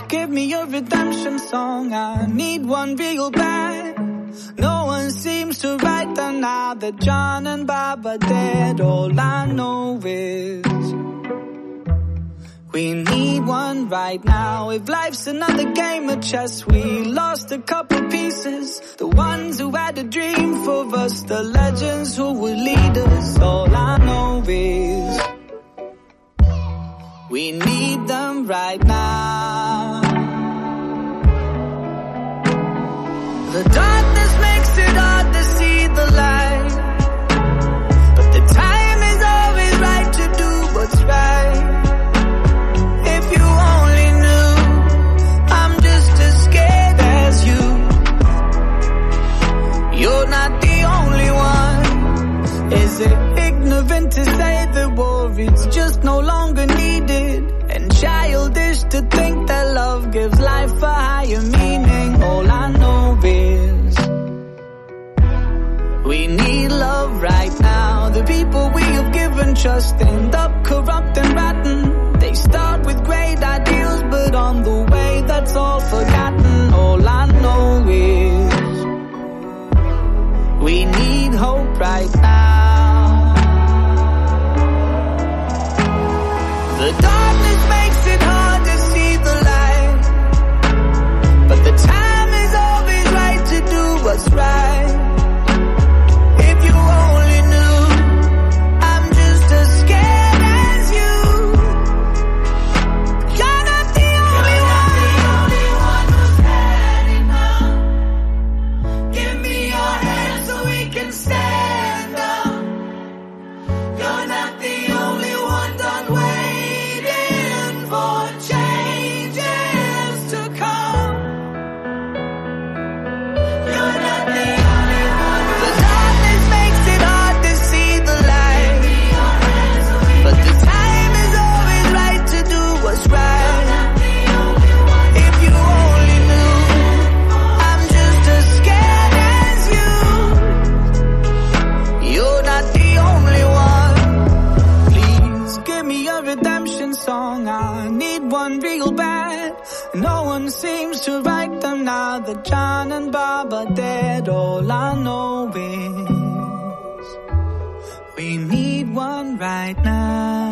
give me your redemption song. I need one real bad. No one seems to write them now that John and Bob are dead. All I know is we need one right now. If life's another game of chess, we lost a couple pieces. The ones who had a dream for us, the legends who would lead us. All I know is we need them right now. The darkness makes it hard to see the light, but the time is always right to do what's right. If you only knew, I'm just as scared as you. You're not the only one. Is it ignorant to say that war is just no longer needed, and childish to think that love gives life a higher meaning? All I know is we need love right now. The people we have given trust end up corrupt and rotten. They start with great ideals, but on the way that's all forgotten. All I know is we need hope right now. The darkness makes it hard to see the light, but the time is always right to do what's right. If you only knew, I'm just as scared as you. You're not the only one who's had enough. Give me your hand so we can stand up. You're not the only one done waiting for changes to come. You're not the only one. The darkness makes it hard to see the light, but the time is always right to do what's right. If you only knew, I'm just as scared as you. You're not the only one. Please give me a redemption song. I need one real bad. No one seems to write them now that John and Bob are dead. All I know is we need one right now.